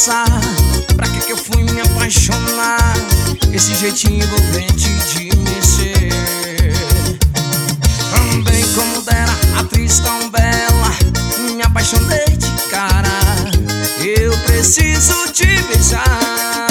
dançar. Pra que eu fui me apaixonar? Esse jeitinho envolvente de mexer. Também como dera, atriz tão bela, me apaixonei de cara. Eu preciso te beijar.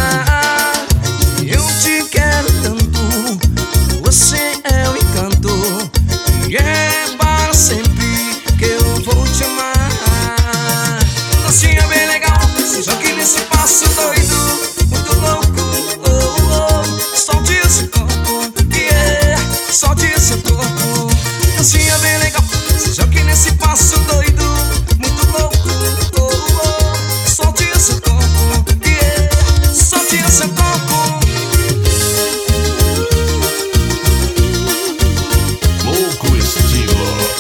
Eu te quero tanto, você é um encanto, e é para sempre que eu vou te amar. Dancinha bem legal, só que nesse passo doido, muito louco, oh, oh. Solte esse corpo, yeah, solte esse corpo. Dancinha bem legal, só que nesse passo doido, muito louco, oh, oh. Solte esse corpo, yeah, solte esse corpo. Louco estilo.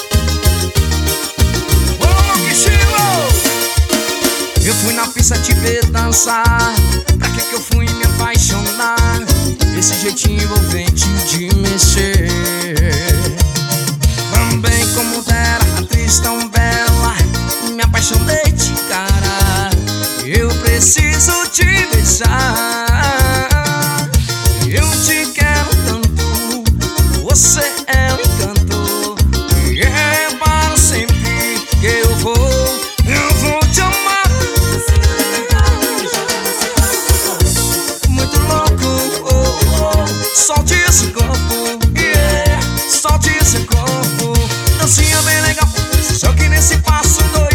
Louco estilo. Eu fui na pista te ver dançar. Pra que eu fui me apaixonar? Esse jeitinho envolvente de mexer. Também como dera, atriz tão bela, me apaixonei de cara. Eu preciso te beijar. Eu te quero tanto, você é um encanto, e é para sempre que eu vou te amar. Muito louco, oh, oh. Solte esse corpo, yeah, solte esse corpo. Dancinha bem legal, só que nesse passo doido.